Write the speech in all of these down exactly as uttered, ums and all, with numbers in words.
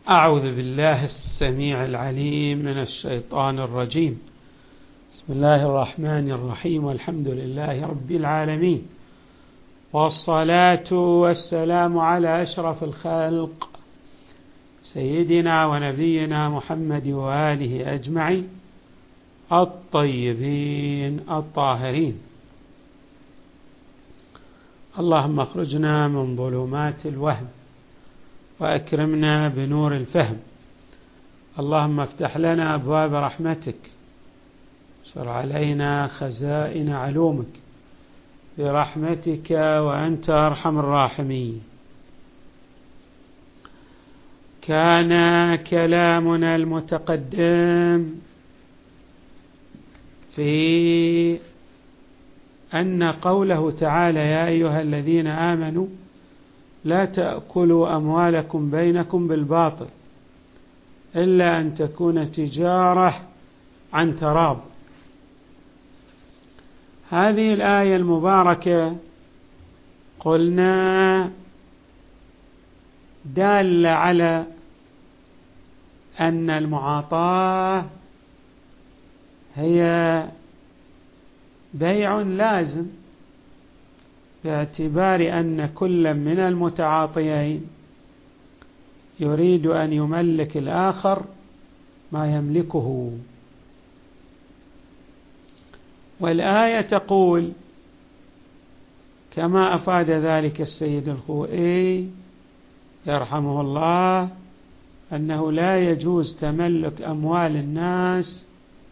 أعوذ بالله السميع العليم من الشيطان الرجيم. بسم الله الرحمن الرحيم، والحمد لله رب العالمين، والصلاة والسلام على أشرف الخلق سيدنا ونبينا محمد وآله أجمعين الطيبين الطاهرين. اللهم اخرجنا من ظلمات الوهم وأكرمنا بنور الفهم. اللهم افتح لنا أبواب رحمتك، شر علينا خزائن علومك برحمتك وأنت أرحم الراحمين. كان كلامنا المتقدم في أن قوله تعالى: يا أيها الذين آمنوا لا تأكلوا أموالكم بينكم بالباطل إلا أن تكون تجارة عن تراض. هذه الآية المباركة قلنا دالة على أن المعاطاة هي بيع لازم، باعتبار أن كل من المتعاطيين يريد أن يملك الآخر ما يملكه. والآية تقول كما أفاد ذلك السيد الخوئي يرحمه الله أنه لا يجوز تملك أموال الناس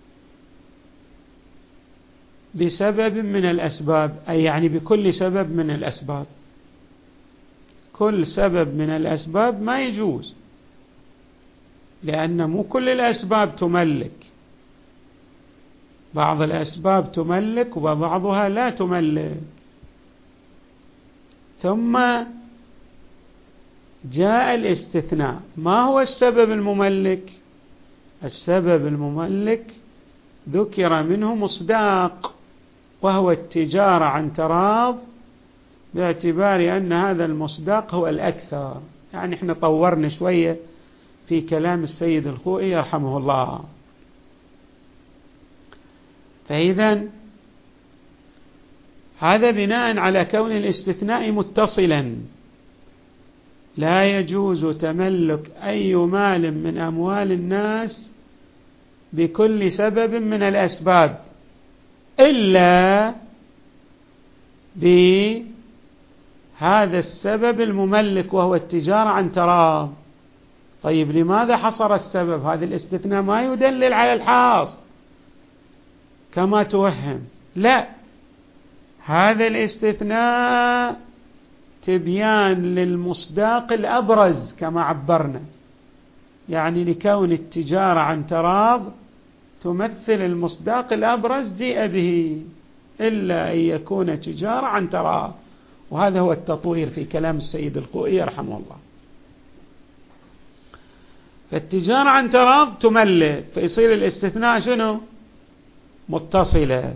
بسبب من الأسباب، أي يعني بكل سبب من الأسباب. كل سبب من الأسباب ما يجوز، لأن مو كل الأسباب تملك، بعض الأسباب تملك وبعضها لا تملك. ثم جاء الاستثناء. ما هو السبب المملك؟ السبب المملك ذكر منه مصداق، وهو التجارة عن تراض، باعتبار أن هذا المصداق هو الأكثر. يعني احنا طورنا شوية في كلام السيد الخوئي يرحمه الله. فإذا هذا بناء على كون الاستثناء متصلا. لا يجوز تملك أي مال من أموال الناس بكل سبب من الأسباب إلا بهذا السبب المملك، وهو التجارة عن تراض. طيب لماذا حصر السبب؟ هذا الاستثناء ما يدلل على الحاصل كما توهم، لا، هذا الاستثناء تبيان للمصداق الأبرز كما عبرنا، يعني لكون التجارة عن تراض تمثل المصداق الأبرز جيء به، إلا أن يكون تجارة عن تراض. وهذا هو التطوير في كلام السيد الخوئي يرحمه الله. فالتجارة عن تراض تملك، فيصير الاستثناء شنو؟ متصلة،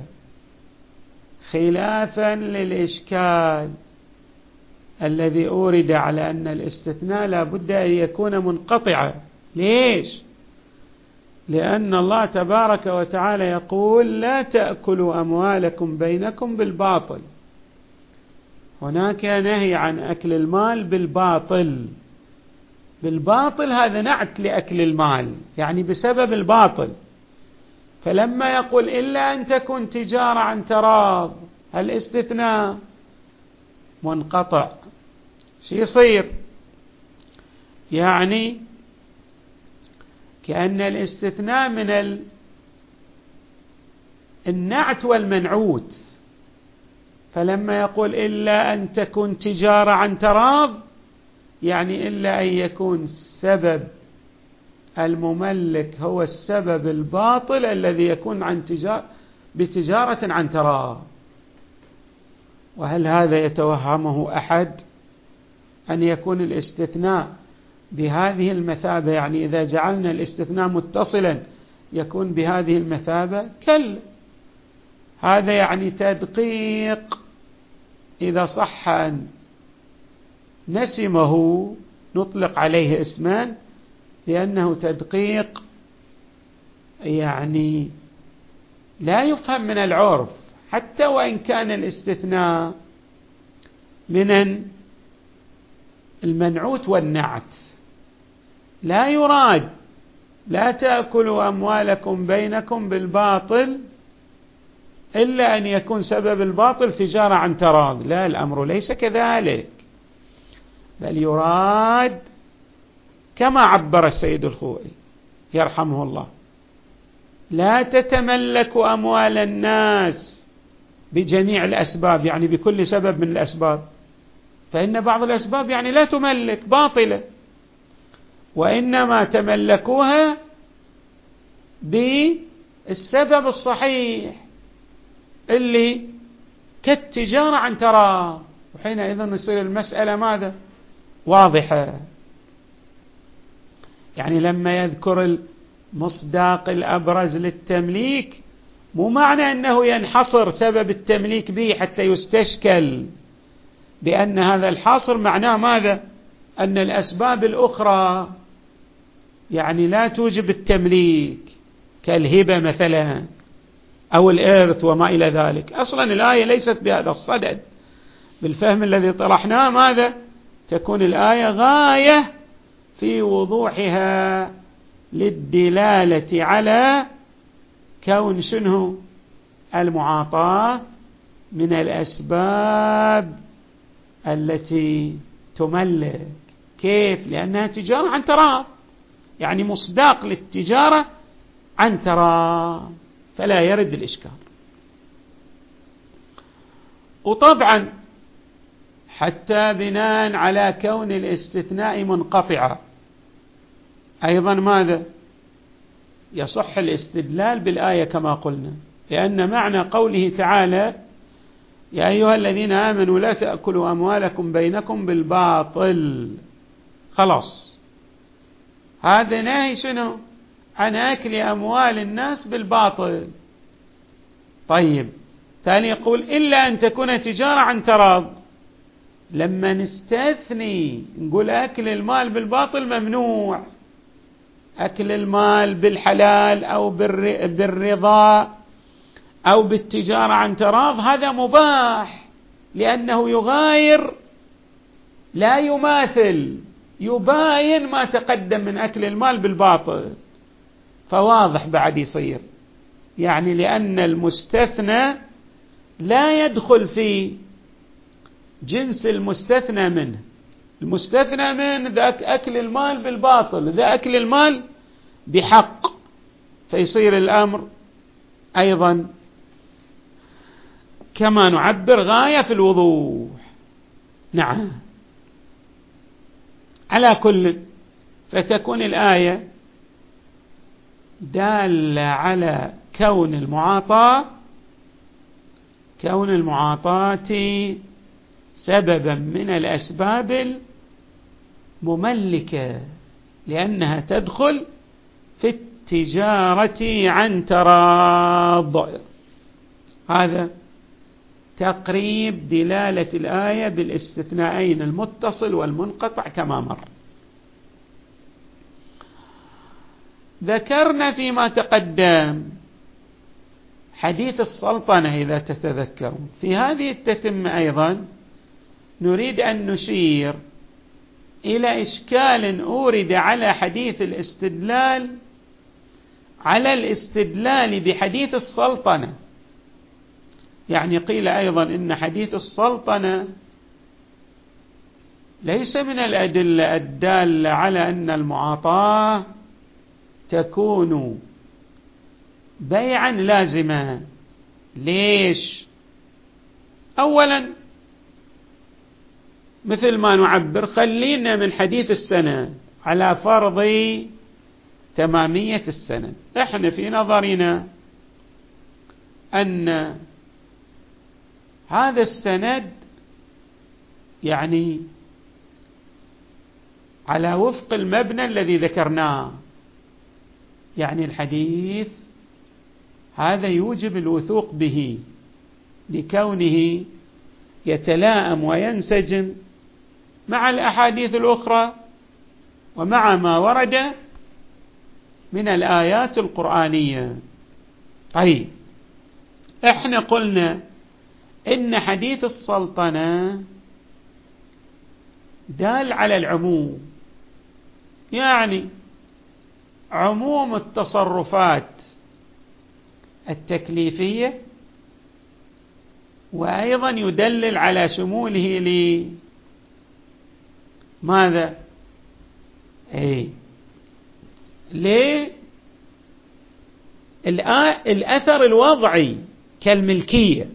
خلافا للإشكال الذي أورد على أن الاستثناء لا بد أن يكون منقطعا. ليش؟ لأن الله تبارك وتعالى يقول: لا تأكلوا أموالكم بينكم بالباطل. هناك نهي عن أكل المال بالباطل. بالباطل هذا نعت لأكل المال، يعني بسبب الباطل. فلما يقول إلا أن تكون تجارة عن تراض، الاستثناء منقطع. شو يصير؟ يعني كأن الاستثناء من ال... النعت والمنعوت. فلما يقول إلا أن تكون تجارة عن تراض، يعني إلا أن يكون سبب المملك هو السبب الباطل الذي يكون عن تجارة بتجارة عن تراض. وهل هذا يتوهمه أحد أن يكون الاستثناء بهذه المثابة؟ يعني إذا جعلنا الاستثناء متصلا يكون بهذه المثابة؟ كلا، هذا يعني تدقيق. إذا صح أن نسمه نطلق عليه اسمان، لأنه تدقيق يعني لا يفهم من العرف، حتى وإن كان الاستثناء من المنعوت والنعت. لا يراد لا تأكلوا أموالكم بينكم بالباطل إلا أن يكون سبب الباطل تجارة عن تراض. لا، الأمر ليس كذلك، بل يراد كما عبر السيد الخوئي يرحمه الله: لا تتملكوا أموال الناس بجميع الأسباب، يعني بكل سبب من الأسباب، فإن بعض الأسباب يعني لا تملك باطلة، وإنما تملكوها بالسبب الصحيح اللي كالتجارة عن تراض، وحينئذ يصير المسألة ماذا؟ واضحة. يعني لما يذكر المصداق الأبرز للتمليك مو معنى أنه ينحصر سبب التمليك به حتى يستشكل بأن هذا الحاصر معناه ماذا؟ أن الأسباب الأخرى يعني لا توجب التمليك كالهبة مثلا أو الإرث وما إلى ذلك. أصلا الآية ليست بهذا الصدد. بالفهم الذي طرحناه ماذا؟ تكون الآية غاية في وضوحها للدلالة على كون شنو المعاطاة من الأسباب التي تملك. كيف؟ لأنها تجارة عن تراض، يعني مصداق للتجارة عن تراض، فلا يرد الإشكال. وطبعا حتى بناء على كون الاستثناء منقطعا أيضا ماذا؟ يصح الاستدلال بالآية كما قلنا، لأن معنى قوله تعالى: يا أيها الذين آمنوا لا تأكلوا أموالكم بينكم بالباطل، خلاص هذا نهي شنو؟ عن أكل أموال الناس بالباطل. طيب ثاني يقول: إلا أن تكون تجارة عن تراض. لما نستثني نقول أكل المال بالباطل ممنوع، أكل المال بالحلال أو بالرضا أو بالتجارة عن تراض هذا مباح، لأنه يغاير لا يماثل، يباين ما تقدم من أكل المال بالباطل، فواضح بعد يصير. يعني لأن المستثنى لا يدخل في جنس المستثنى منه. المستثنى من ذاك أكل المال بالباطل، ذا أكل المال بحق، فيصير الأمر أيضا كما نعبر غاية في الوضوح. نعم، على كل فتكون الآية دالة على كون المعاطاة كون المعاطاة سببا من الأسباب المملكة، لأنها تدخل في التجارة عن تراض. هذا تقريب دلالة الآية بالاستثناءين المتصل والمنقطع كما مر. ذكرنا فيما تقدم حديث السلطنة إذا تتذكرون. في هذه التتمة أيضا نريد أن نشير إلى إشكال أورد على حديث الاستدلال على الاستدلال بحديث السلطنة. يعني قيل أيضا إن حديث السلطنة ليس من الأدلة الدالة على أن المعاطاة تكون بيعا لازما. ليش؟ أولا مثل ما نعبر، خلينا من حديث السند على فرض تمامية السند. احنا في نظرنا أن هذا السند يعني على وفق المبنى الذي ذكرناه، يعني الحديث هذا يوجب الوثوق به لكونه يتلائم وينسجم مع الأحاديث الأخرى ومع ما ورد من الآيات القرآنية. طيب احنا قلنا إن حديث السلطنة دال على العموم، يعني عموم التصرفات التكليفية، وأيضا يدلل على شموله لماذا؟ أي ليه الأثر الوضعي كالملكية،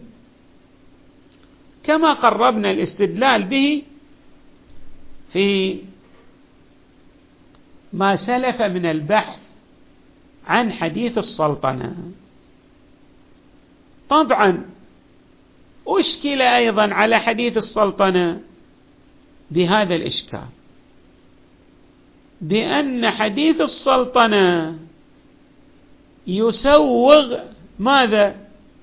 كما قربنا الاستدلال به في ما سلف من البحث عن حديث السلطنة. طبعا أشكل أيضا على حديث السلطنة بهذا الإشكال، بأن حديث السلطنة يسوغ ماذا؟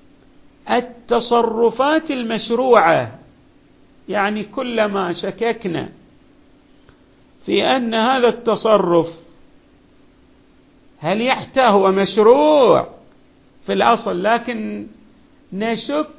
التصرفات المشروعة، يعني كلما شككنا في أن هذا التصرف هل يحتى هو مشروع في الأصل، لكن نشك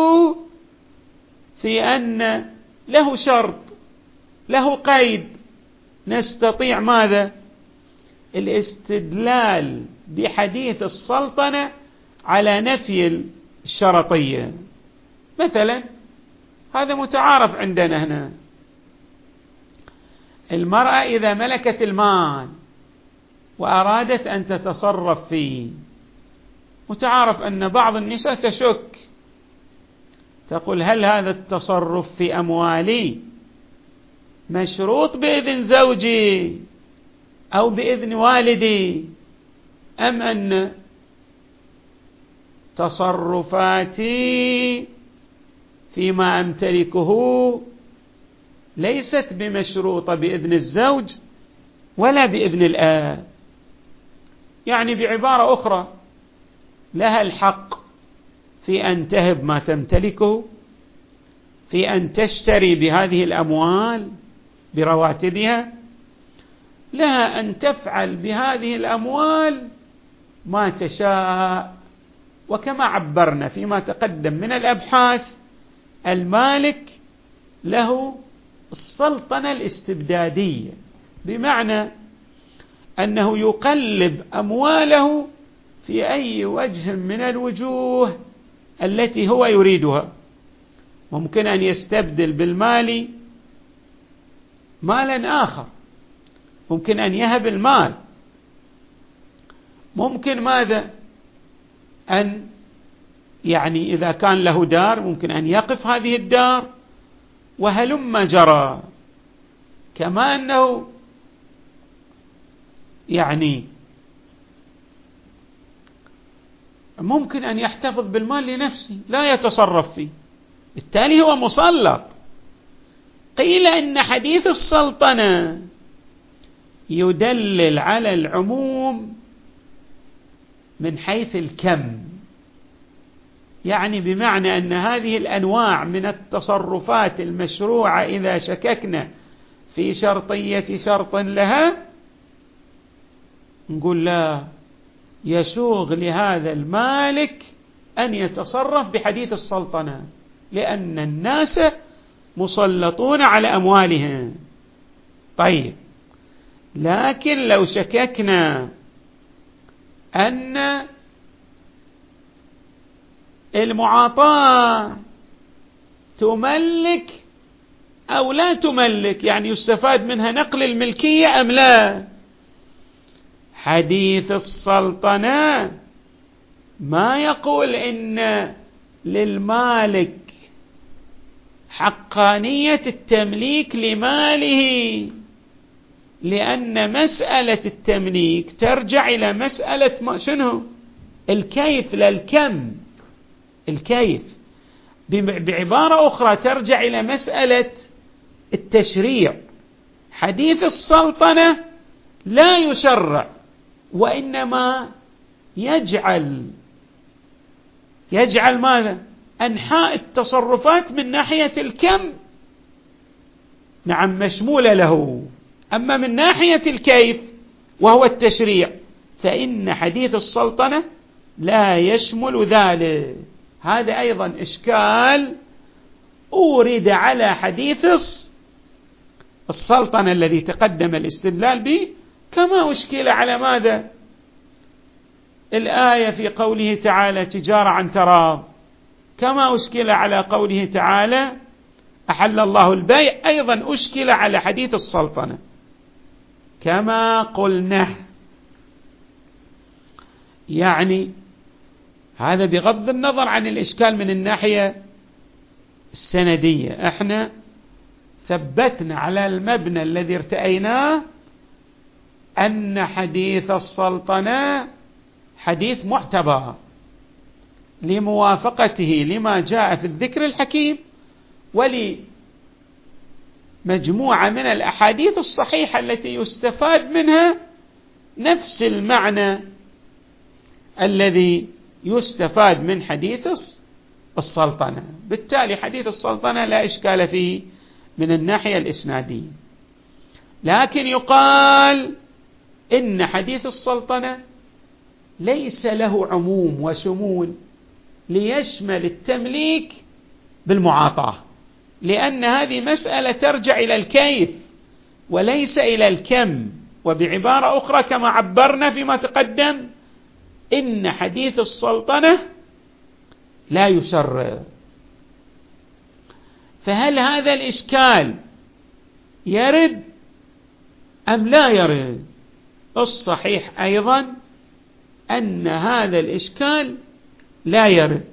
في أن له شرط، له قيد، نستطيع ماذا؟ الاستدلال بحديث السلطنة على نفي الشرطية. مثلا هذا متعارف عندنا هنا، المرأة إذا ملكت المال وأرادت أن تتصرف فيه، متعارف أن بعض النساء تشك، تقول هل هذا التصرف في أموالي مشروط بإذن زوجي أو بإذن والدي، أم أن تصرفاتي فيما أمتلكه ليست بمشروطة بإذن الزوج ولا بإذن الآب. يعني بعبارة أخرى، لها الحق في أن تهب ما تمتلكه، في أن تشتري بهذه الأموال برواتبها، لها أن تفعل بهذه الأموال ما تشاء. وكما عبرنا فيما تقدم من الأبحاث، المالك له السلطنة الاستبدادية، بمعنى أنه يقلب أمواله في أي وجه من الوجوه التي هو يريدها. ممكن أن يستبدل بالمال مالا آخر، ممكن أن يهب المال، ممكن ماذا؟ أن يعني إذا كان له دار ممكن أن يقف هذه الدار، وهلم جرى. كما أنه يعني ممكن أن يحتفظ بالمال لنفسه لا يتصرف فيه، بالتالي هو مسلط. قيل إن حديث السلطنة يدلل على العموم من حيث الكم، يعني بمعنى أن هذه الأنواع من التصرفات المشروعة إذا شككنا في شرطية شرط لها، نقول لا، يسوغ لهذا المالك أن يتصرف بحديث السلطنة، لأن الناس مسلطون على أموالهم. طيب، لكن لو شككنا أن المعاطاة تملك أو لا تملك، يعني يستفاد منها نقل الملكية أم لا، حديث السلطنة ما يقول إن للمالك حقانية التمليك لماله، لأن مسألة التمليك ترجع إلى مسألة شنو؟ الكيف لا الكم. الكيف بعبارة أخرى ترجع إلى مسألة التشريع. حديث السلطنة لا يشرع، وإنما يجعل يجعل ماذا؟ أنحاء التصرفات من ناحية الكم نعم مشمولة له، أما من ناحية الكيف وهو التشريع فإن حديث السلطنة لا يشمل ذلك. هذا أيضا إشكال أورد على حديث السلطنة الذي تقدم الاستدلال به، كما أشكل على ماذا؟ الآية في قوله تعالى تجارة عن تراض، كما أشكل على قوله تعالى أحل الله البيع، أيضا أشكل على حديث السلطنة كما قلنا. يعني هذا بغض النظر عن الإشكال من الناحية السندية، احنا ثبتنا على المبنى الذي ارتأيناه أن حديث السلطنة حديث معتبر لموافقته لما جاء في الذكر الحكيم ولمجموعة من الأحاديث الصحيحة التي يستفاد منها نفس المعنى الذي يستفاد من حديث السلطنة. بالتالي حديث السلطنة لا إشكال فيه من الناحية الإسنادية، لكن يقال إن حديث السلطنة ليس له عموم وشمول ليشمل التمليك بالمعاطاة، لأن هذه مسألة ترجع إلى الكيف وليس إلى الكم. وبعبارة أخرى كما عبرنا فيما تقدم، إن حديث السلطنة لا يشرع. فهل هذا الإشكال يرد أم لا يرد؟ الصحيح أيضا أن هذا الإشكال لا يرد،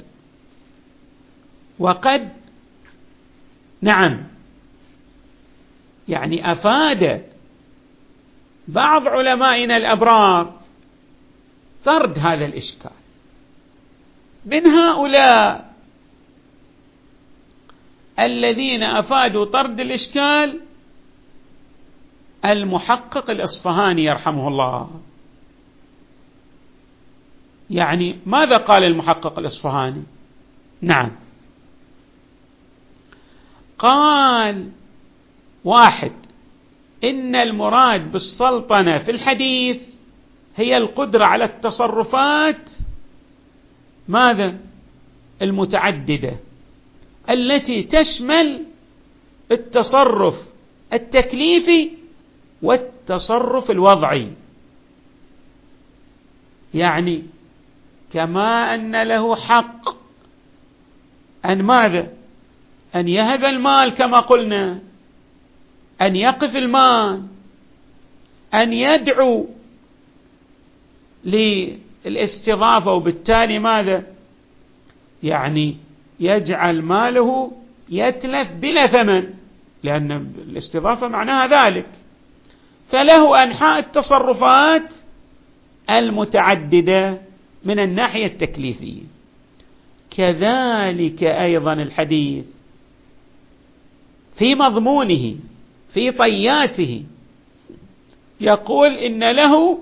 وقد نعم يعني أفاد بعض علمائنا الأبرار طرد هذا الإشكال. من هؤلاء الذين أفادوا طرد الإشكال المحقق الإصفهاني يرحمه الله. يعني ماذا قال المحقق الإصفهاني؟ نعم، قال: واحد، إن المراد بالسلطنة في الحديث هي القدرة على التصرفات ماذا؟ المتعددة التي تشمل التصرف التكليفي والتصرف الوضعي. يعني كما أن له حق أن ماذا؟ أن يهب المال كما قلنا، أن يقف المال، أن يدعو للاستضافة، وبالتالي ماذا؟ يعني يجعل ماله يتلف بلا ثمن، لأن الاستضافة معناها ذلك. فله أنحاء التصرفات المتعددة من الناحية التكليفية. كذلك أيضا الحديث في مضمونه في طياته يقول إن له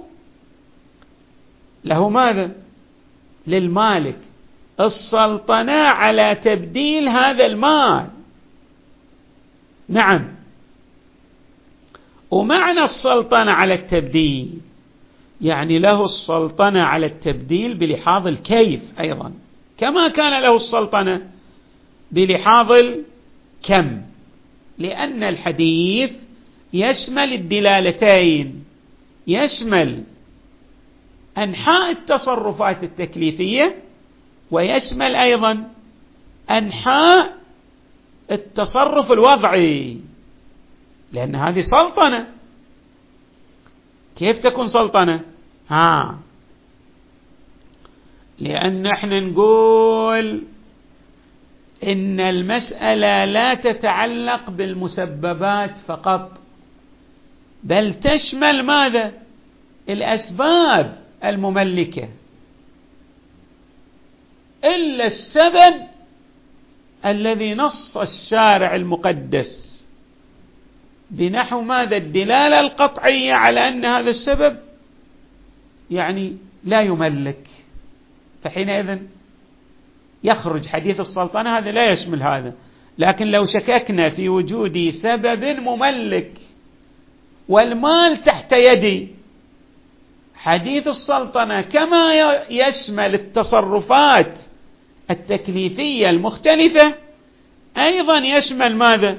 له ماذا؟ للمالك السلطنة على تبديل هذا المال. نعم، ومعنى السلطنة على التبديل يعني له السلطنة على التبديل بلحاظ الكيف أيضا، كما كان له السلطنة بلحاظ الكم، لأن الحديث يشمل الدلالتين، يشمل أنحاء التصرفات التكليفية ويشمل أيضا أنحاء التصرف الوضعي، لأن هذه سلطنة. كيف تكون سلطنة؟ ها لأن احنا نقول إن المسألة لا تتعلق بالمسببات فقط، بل تشمل ماذا؟ الأسباب المملكة، إلا السبب الذي نص الشارع المقدس بنحو ماذا؟ الدلالة القطعية على أن هذا السبب يعني لا يملك، فحينئذ يخرج حديث السلطنة، هذا لا يشمل هذا. لكن لو شككنا في وجود سبب مملك والمال تحت يدي، حديث السلطنة كما يشمل التصرفات التكليفية المختلفة أيضا يشمل ماذا؟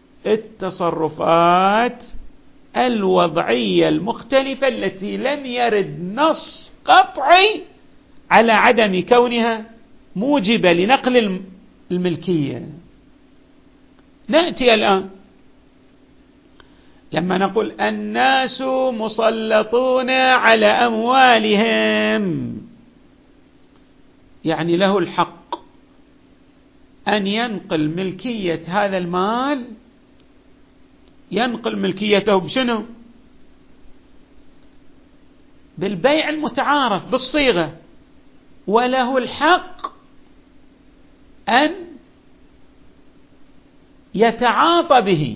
التصرفات الوضعية المختلفة التي لم يرد نص قطعي على عدم كونها موجبة لنقل الملكية. نأتي الآن لما نقول الناس مسلطون على أموالهم، يعني له الحق أن ينقل ملكية هذا المال، ينقل ملكيته بشنو؟ بالبيع المتعارف بالصيغة، وله الحق أن يتعاطى به،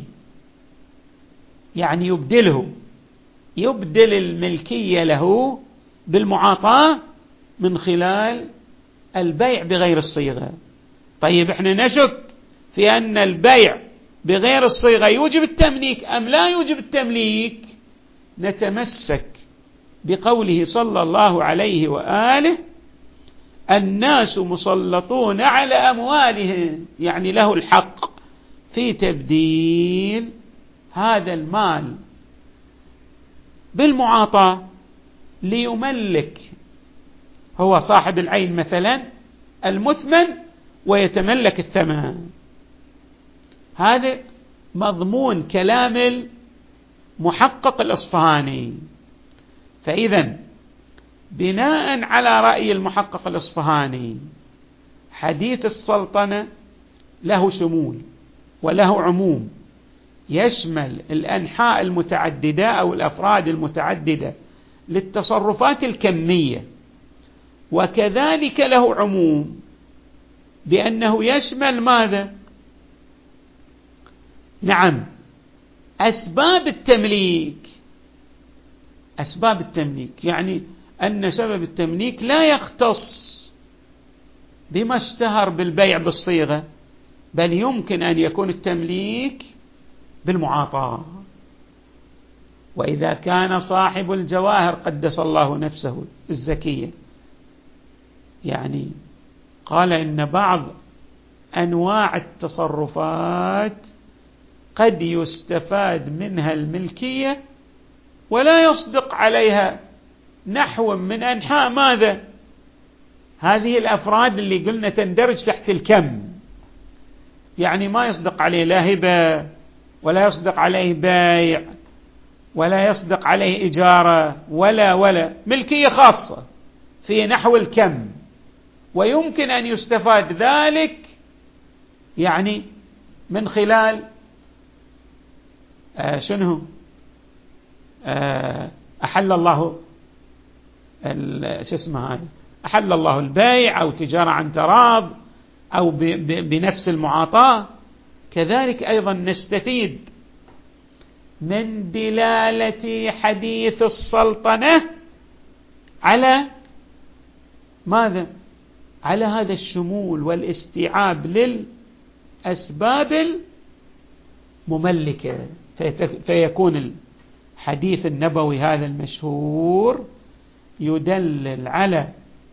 يعني يبدله، يبدل الملكية له بالمعاطاة من خلال البيع بغير الصيغة. طيب احنا نشك في أن البيع بغير الصيغة يوجب التمليك أم لا يوجب التمليك؟ نتمسك بقوله صلى الله عليه وآله الناس مسلطون على أموالهم، يعني له الحق في تبديل هذا المال بالمعاطاة ليملك هو صاحب العين مثلا المثمن ويتملك الثمن. هذا مضمون كلام المحقق الإصفهاني. فإذا بناء على رأي المحقق الإصفهاني حديث السلطنة له شمول وله عموم، يشمل الأنحاء المتعددة أو الأفراد المتعددة للتصرفات الكمية، وكذلك له عموم بأنه يشمل ماذا؟ نعم، أسباب التمليك. أسباب التمليك يعني أن سبب التمليك لا يختص بما اشتهر بالبيع بالصيغة، بل يمكن أن يكون التمليك بالمعاطاة. وإذا كان صاحب الجواهر قدس الله نفسه الزكية يعني قال إن بعض أنواع التصرفات قد يستفاد منها الملكية ولا يصدق عليها نحو من أنحاء ماذا؟ هذه الأفراد اللي قلنا تندرج تحت الكم، يعني ما يصدق عليه لا هبة ولا يصدق عليه بيع ولا يصدق عليه إجارة ولا ولا ملكية خاصة في نحو الكم، ويمكن أن يستفاد ذلك يعني من خلال آه شنو آه أحل الله شو اسمه هذا أحل الله البيع أو تجارة عن تراض أو ب ب بنفس المعاطاة. كذلك أيضا نستفيد من دلالة حديث السلطنة على ماذا؟ على هذا الشمول والاستيعاب للأسباب المملكة، فيكون الحديث النبوي هذا المشهور يدلل على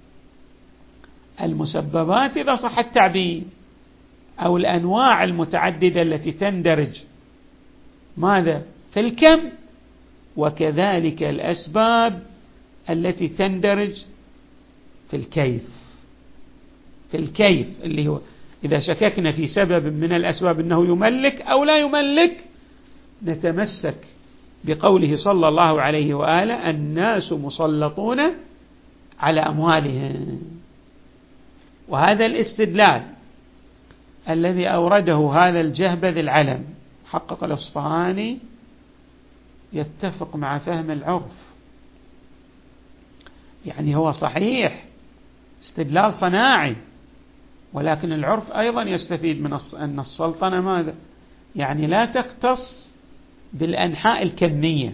المسببات إذا صح التعبير أو الأنواع المتعددة التي تندرج ماذا؟ في الكم، وكذلك الأسباب التي تندرج في الكيف. في الكيف اللي هو إذا شككنا في سبب من الأسباب أنه يملك أو لا يملك نتمسك بقوله صلى الله عليه وآله الناس مسلطون على أموالهم. وهذا الاستدلال الذي أورده هذا الجهبذ العلم حقق الإصفهاني يتفق مع فهم العرف، يعني هو صحيح استدلال صناعي، ولكن العرف أيضا يستفيد من أن السلطنة ماذا؟ يعني لا تختص بالأنحاء الكمية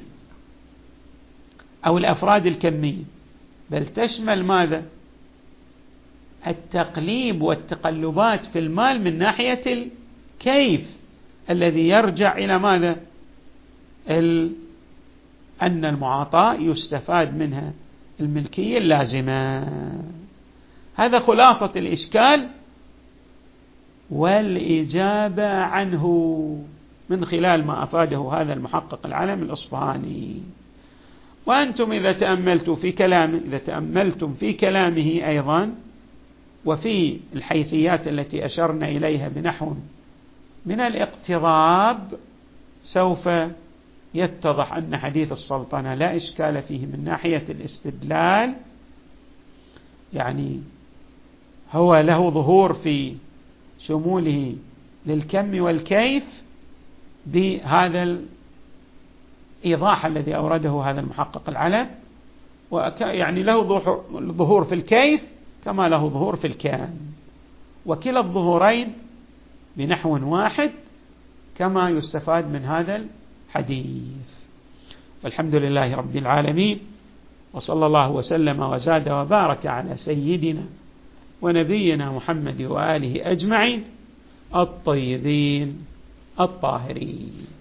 أو الأفراد الكمية، بل تشمل ماذا؟ التقليب والتقلبات في المال من ناحية الكيف الذي يرجع إلى ماذا؟ ال... أن المعاطاة يستفاد منها الملكية اللازمة. هذا خلاصة الإشكال والإجابة عنه من خلال ما أفاده هذا المحقق العلم الأصفهاني. وأنتم إذا تأملتوا في كلامه إذا تأملتم في كلامه أيضا وفي الحيثيات التي أشرنا إليها بنحو من الاقتضاب سوف يتضح أن حديث السلطنة لا إشكال فيه من ناحية الاستدلال، يعني هو له ظهور في شموله للكم والكيف بهذا الإيضاح الذي أورده هذا المحقق العلم، ويعني له ظهور في الكيف كما له ظهور في الكم، وكلا الظهورين بنحو واحد كما يستفاد من هذا الحديث. والحمد لله رب العالمين، وصلى الله وسلم وزاد وبارك على سيدنا ونبينا محمد وآله أجمعين الطيبين الطاهرين.